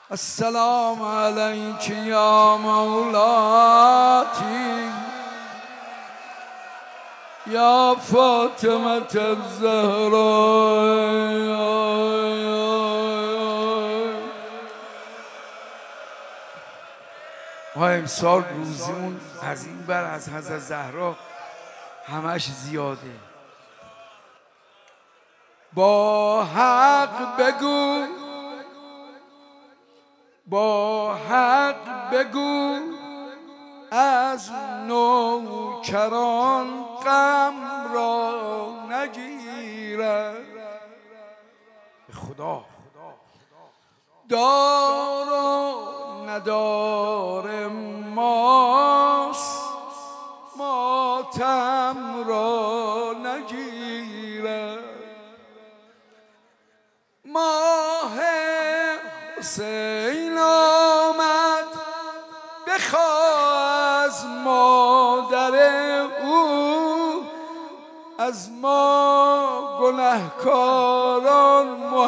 السلام علیک یا مولاتی یا فاطمة الزهراء. ما امسال روزیمون از این بر از حضرت زهرا همش زیاده. با حق بگو، با حق بگو، از نوکران غم را نگیرد. خدا دار و ندار ماست، ماتم را نگیرد. ماه حسین آمد بخواه از مادر او، از ما گنهکاران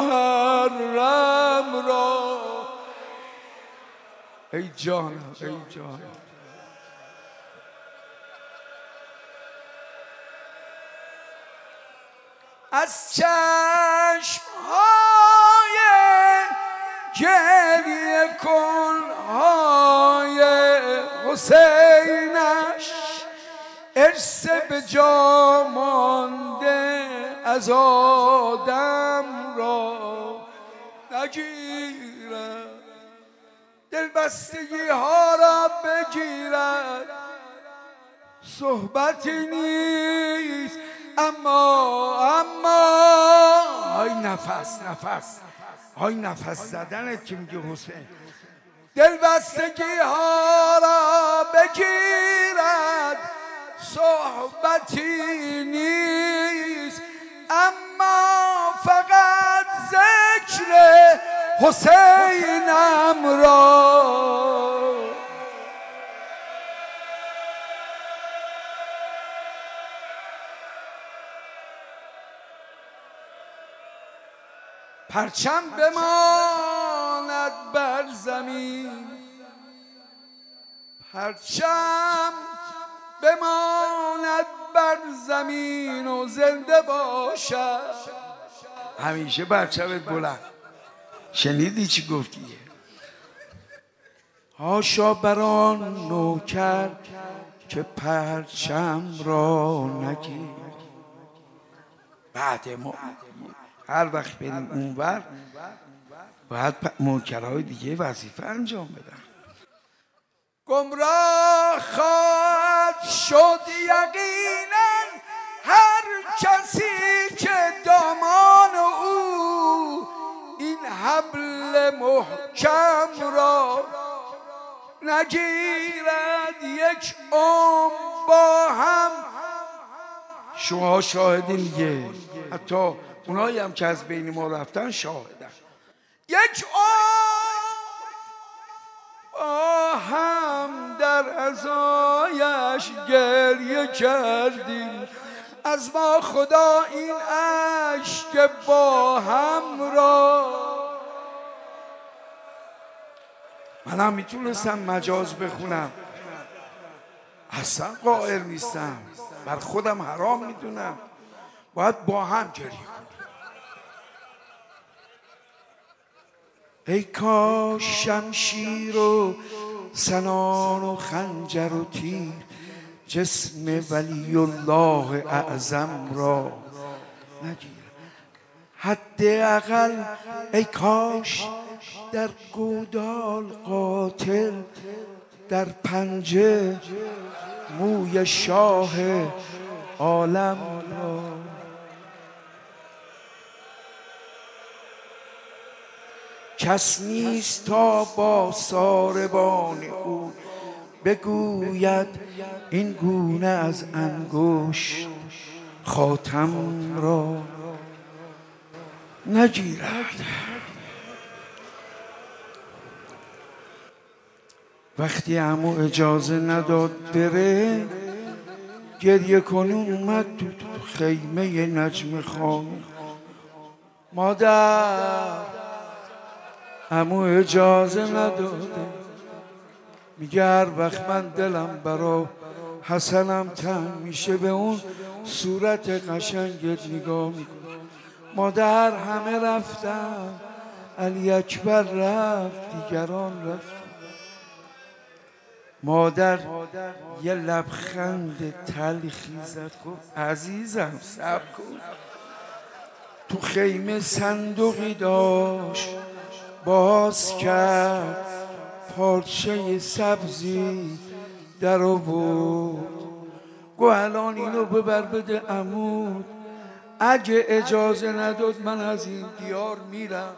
محرم را. ای جانم، ای جانم، از چشمهای گریه کنهای حسینش ارث به جا مانده از آدم را نگیرد. دلبستگی ها را بگیرد، صحبتی نیست. اما های نفس های نفس زدنت که میگه حسین. دلبستگی ها را بگیرد، صحبتی نیست. اما فقط ذکر حسینم را. پرچم بماند بر زمین، پرچم بماند بر زمین و زنده باشد. همیشه پرچمت بلند. شنیدی چی گفتی؟ هاشا بران نوکر که پرچم را نگیر. بعد ما هر وقت بریم اونور باید منکرهای دیگه وظیفه انجام بدن. گمراه خواهد شد یقینا هر کسی که دامان او این حبل محکم را نگیرد. یک عمر با هم شما شاهدین دیگه، حتی اونایی هم که از بین ما رفتن شاهدن. یک عمر با هم در عزایش گریه کردیم. از ما خدا این اشک با هم را. منم میتونستم مجاز بخونم، اصلا قائل نیستم، بر خودم حرام میدونم. باید با هم گریه کنیم. ای کاش شمشیر و سنان و خنجر و تیر جسم ولی الله اعظم را نگیر. حداقل ای کاش در گودال قاتل در پنجه موی شاه عالم را. کس نیست تا با ساربان او بگوید این گونه از انگشت خاتم را نگیرد. وقتی عمو اجازه نداد بره گریه کنه اومد تو خیمه نجم خان. مادر عمو اجازه نداده، میگه هر وقت من دلم برا حسنم تنگ میشه به اون صورت قشنگت نگاه میکنم. مادر همه رفتن، علی اکبر رفت، دیگران رفت. مادر یه لبخند تلخی زد، گفت عزیزم صبر کن. تو خیمه صندوقی داشت، باز کرد، پارچه سبزی در آورد. گفت الان اینو ببر بده عمود، اگه اجازه نداد من از این دیار میرم.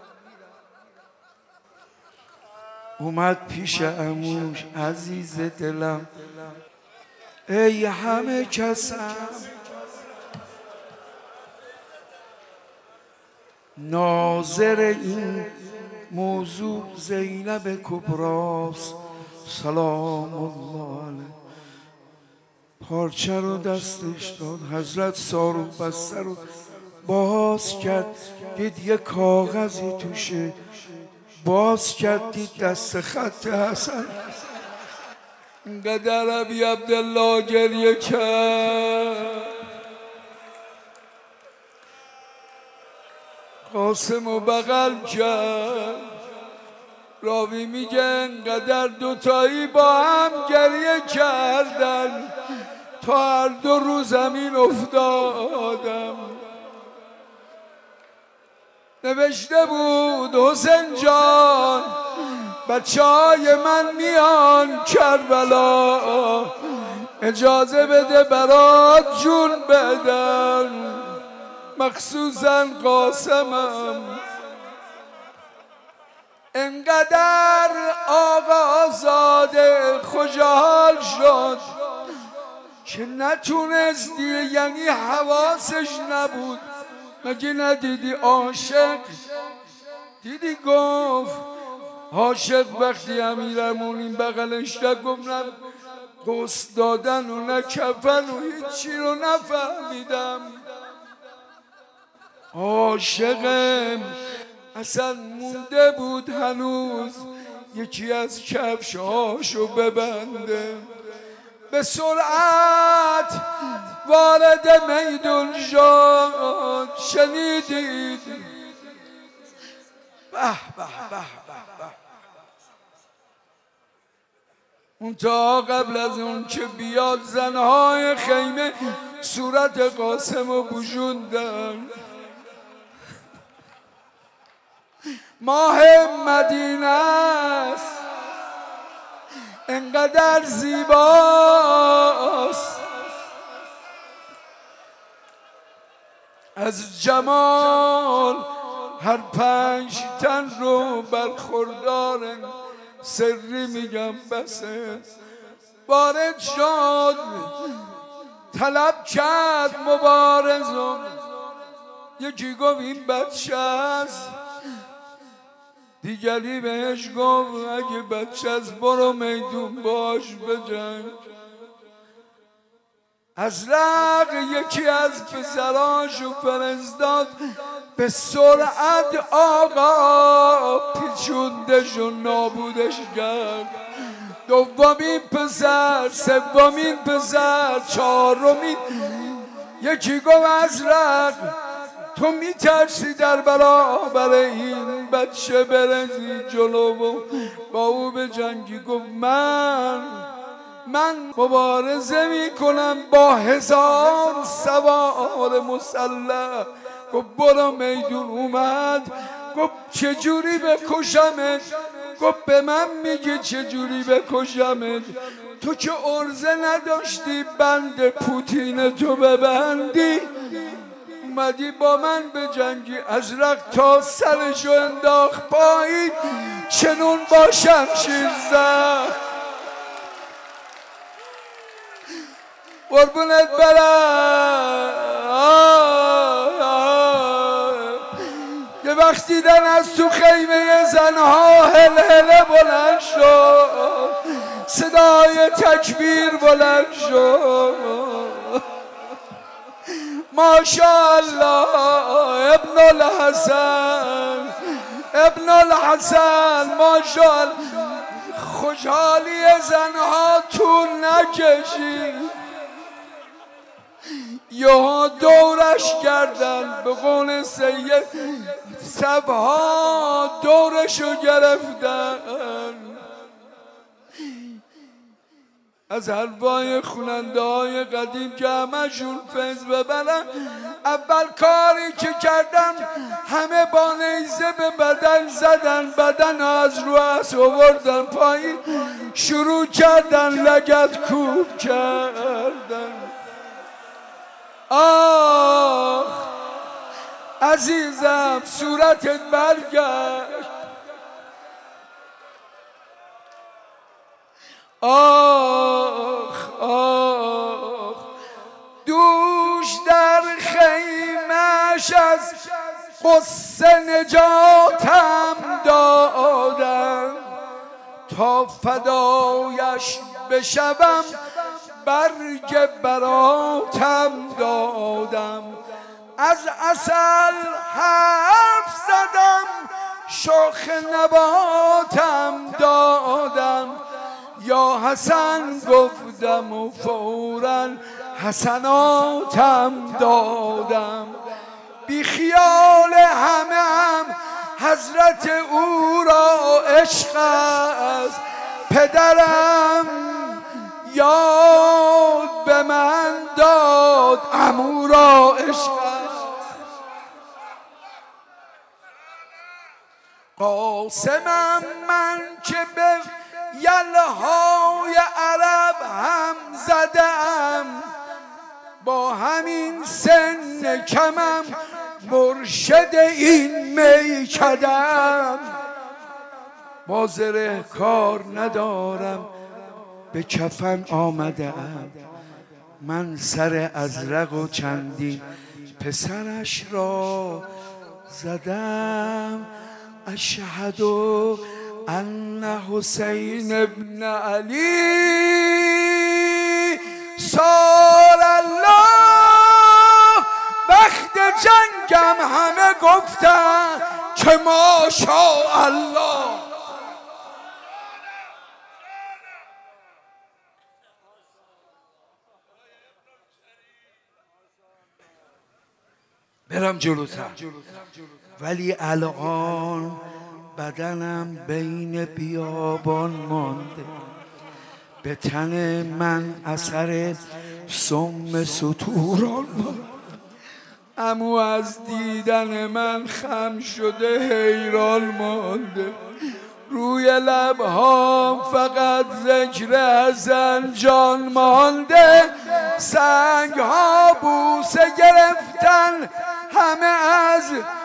اومد پیش عموش، عزیز دلم ای همه کسم، ناظر این موضوع زینب کبراست سلام الله علیه. پارچه رو دستش داد، حضرت سارو بسته رو باز کرد، دید یه کاغذی توشه، باز کرد دید دست خط حسن. اینقدر ابی عبدالله گریه کرد، قاسم و بغل کرد. راوی میگه انقدر دوتایی با هم گریه کردن تا هر دو رو زمین افتادم. نوشته بود حسین جان بچه های من میان کربلا، اجازه بده برات جون بدن، مخصوصا قاسمم. انقدر آقازاده خوشحال شد که نتونست دیگه، یعنی حواسش نبود. مگه ندیدی عاشق؟ دیدی گفت عاشق وقتی امیرالمومنین این بغلش گفت نه غسل دادن و نه کفن و هیچی رو نفهمیدم. عاشقم اصلا مونده بود هنوز یکی از کفشاشو ببنده. به سرعت وارد میدون شد، شنیدید به به به به. اون تا قبل از اون که بیاد زنهای خیمه صورت قاسم رو بوشوندن. ماه مدینه است انقدر زیباست، از جمال هر 5 تن رو برخوردارن. سری میگم بسه. وارد شد طلب کرد مبارزم، یکی گفت این بچه است، دیگری بهش گفت اگه بچه از برو میدون باش بجنگ. ازرق یکی از پسراشو فرستاد، به سرعت آقا پیچوندش و نابودش کرد. دومین پسر، سومین پسر، چهارمین. یکی گفت ازرق تو میترسی در برابر این بچه برزی جلو و با او به جنگی؟ گفت من مبارزه میکنم با 1000 سوار مسلح. گفت برو میدون. اومد گفت چجوری بکشمت؟ گفت به من میگه چجوری بکشمت؟ تو که عرضه نداشتی بند پوتین تو ببندی، اومدی با من به جنگی. ازرق تا سرشو انداخت پایین، چنون با شمشیر زد. قربونت برم. یه وقت دیدن از تو خیمه زنها هلهله بلند شد، صدای تکبیر بلند شد. ماشاءالله ابن الحسن ابن الحسن ماشاءالله خوشحالی زنها طول نکشید، یهو دورش کردن، به قول سید صفها دورشو گرفتن. از حرفای خوننده های قدیم که همشون فیض ببرن، اول کاری که کردن همه با نیزه به بدن زدن، بدن از رو اسب آوردن پایین، شروع کردن لگد کوب کردن. آخ عزیزم صورتت برگشت، آخ آخ دوش در خیمش از قصه نجاتم دادم، تا فدایش بشوم برگ براتم دادم. از عسل حرف زدم شاخ نباتم دادم، یا حسن گفتم و فوراً حسناتم دادم. بی خیال همه هم حضرت او را عشق است، پدرم یاد به من داد عمو را عشق است. قاسمم من که به یلهای عرب هم زدم، با همین سن کمم مرشد این میکدم. با زره کار ندارم به کفن آمدم، من سر ازرق و چندین پسرش را زدم. اشهد ان حسین ابن علی سال الله. وقت جنگم همه گفتن که ماشاءالله. برم جلوتر، ولی الان بدنم بین بیابان مانده، به تن من اثر سم ستوران مانده. عمو از دیدن من خم شده حیران مانده، روی لبهام فقط ذکر حسن جان مانده. سنگ ها بوسه گرفتن همه از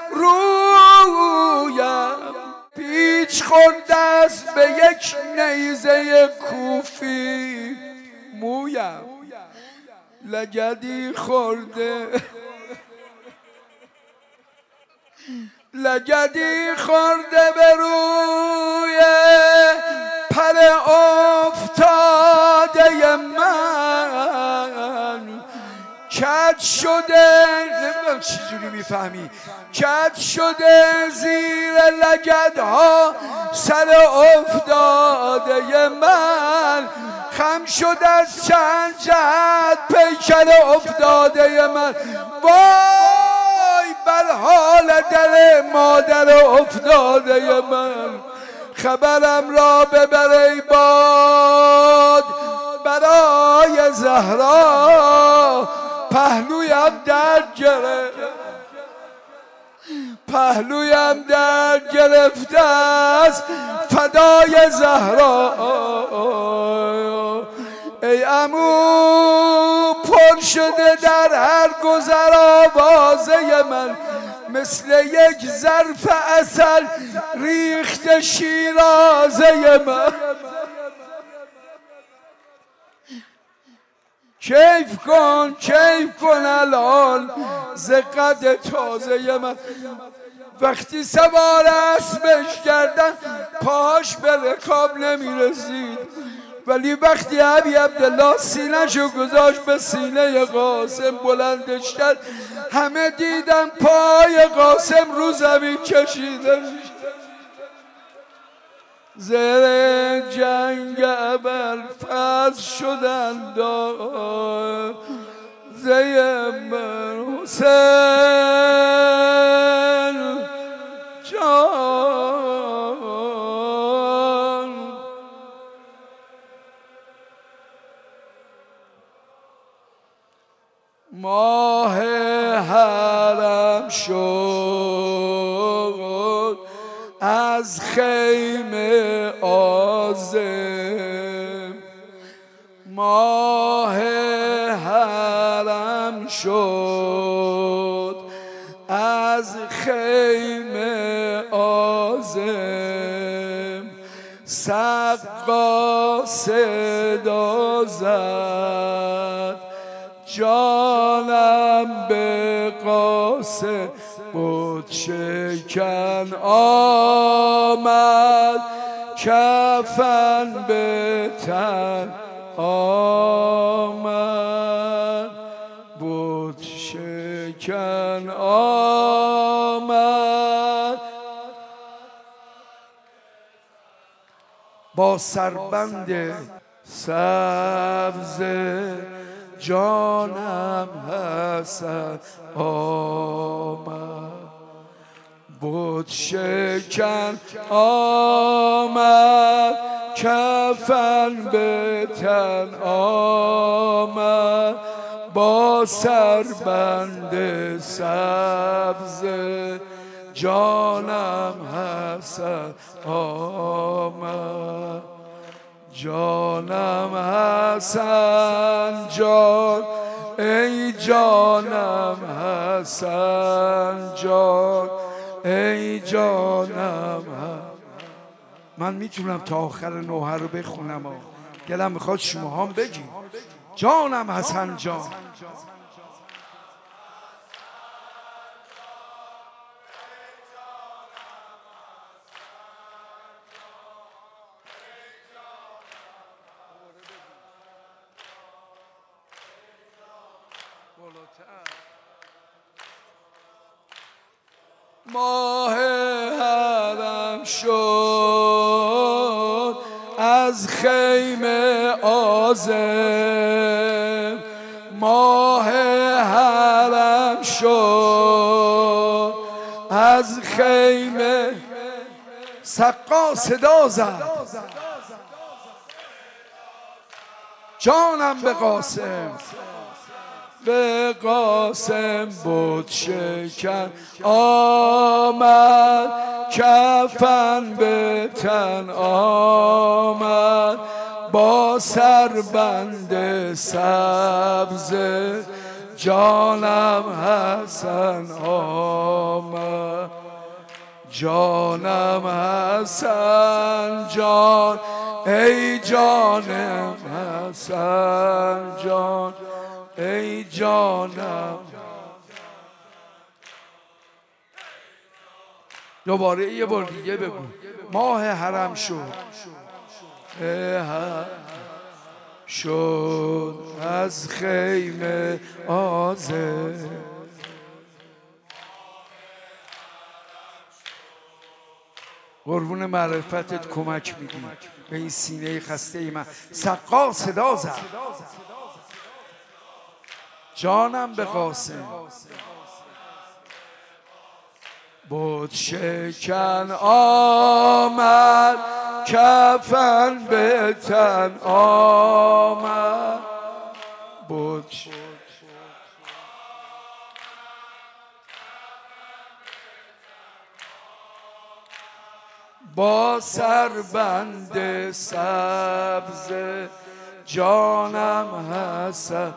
رویم، پیچ خورده است به یک نیزه کوفی مویم. لگدی خورده لگدی خورده به روی پر افتاده من، کج شده، نمیدونم چجوری میفهمی، کج شده زیر لگدها سر افتاده من، خم شده از چند جهت پیکر افتاده من. وای بر حال دل مادر افتاده من، خبرم را ببر ای باد برای زهرا. پهلویم درد گرفت، پهلویم درد گرفته است فدای زهرا. ای عمو پر شده در هر گذر آوازه من، مثل یک ظرف عسل ریخت شیرازه من. کیف کن الان ز قد تازه من. وقتی سوار اسبش کردن پاش به رکاب نمیرسید، ولی وقتی ابی عبدالله سینه‌شو گذاشت به سینه قاسم بلندش کرد، همه دیدن پای قاسم رو زمین کشیده میشه. زیر جنگ ابوالفضل شدند زیم حسین جان. ماه حرم شد از خیمه عازم، ماه حرم شد از خیمه عازم، سقا صدا زد جانم به قاسم، بت شکن آمد کفن به تن آمد، بت شکن آمد با سربند سبز جانم حسن آمد، بت شکن آمد کفن به تن آمد با سربند سبز جانم حسن آمد، جانم حسن جان ای جانم حسن جان ای جانم. من میتونم تا آخر نوحه رو بخونم، دلم میخواد شما هم بگید جانم حسن جان. ماه حرم شد از خیمه عازم، ماه حرم شد از خیمه، سقا صدا زد جانم به قاسم، به قاسم بت شکن آمد کفن به تن آمد با سربند سبز جانم حسن آمد، جانم حسن جان ای جانم حسن جان ای جانم. دوباره یه بار دیگه بگو ماه حرم شد از خیمه عازم، قربون معرفتت کمک میدی به این سینه خسته ای من. سقا صدا زد جانم به قاسم، بت شکن آمد کفن به تن آمد، بت با سربند سبز جانم حسن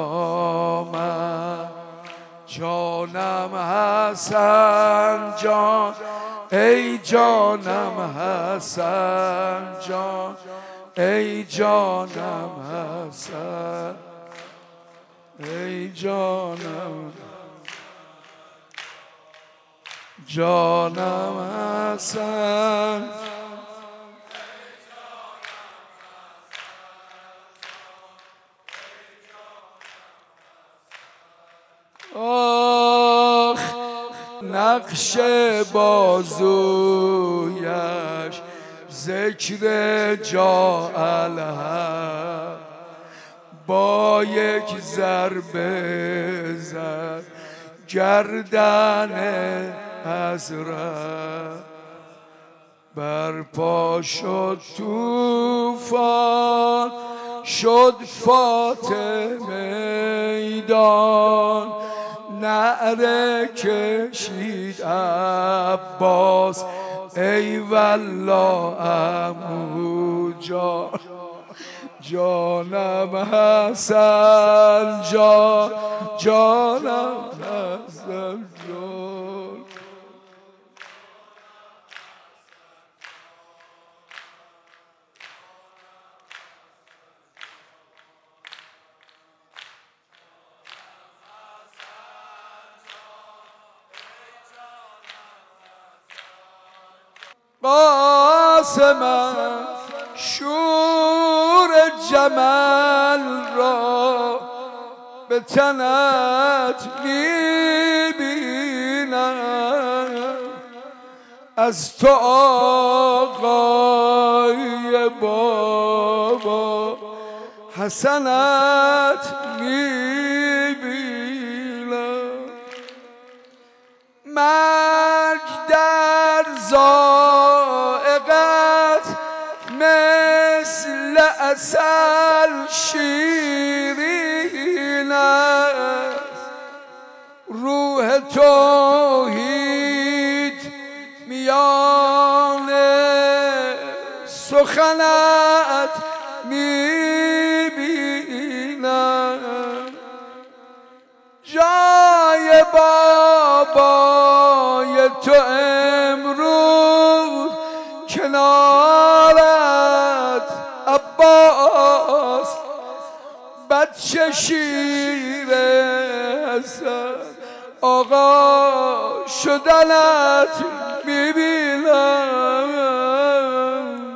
آمد، جانم حسن جان ای جانم حسن جان ای جانم حسن ای جانم، جانم حسن نقش بازویش ذکر جا الحق با یک ضربه زد گردن حضرت، برپا شد طوفان شد فاتح میدان، نعره کشید عباس ای والله عمو جان، جانم حسن جان، جانم حسن جان. قاسمم شور جمل را به تنت میبینم، از تو آقای بابا حسنت میبینم، مرگ در ذائقت مثل عسل شیرین است، روح توحید میان سخنت میبینم، جای بابای تو امروز کنارت عباس، بچه شیر حسن آقا شدنت میبینم.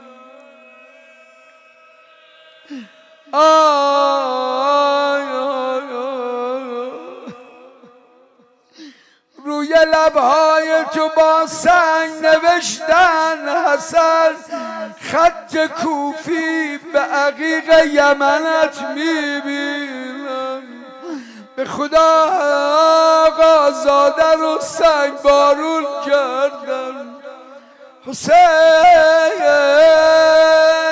روی لبهای تو با سنگ نوشتن حسن، خط کوفی به عقیق یمنت میبینم، به خدا آقا زاده رو سنگ بارون کردن. حسین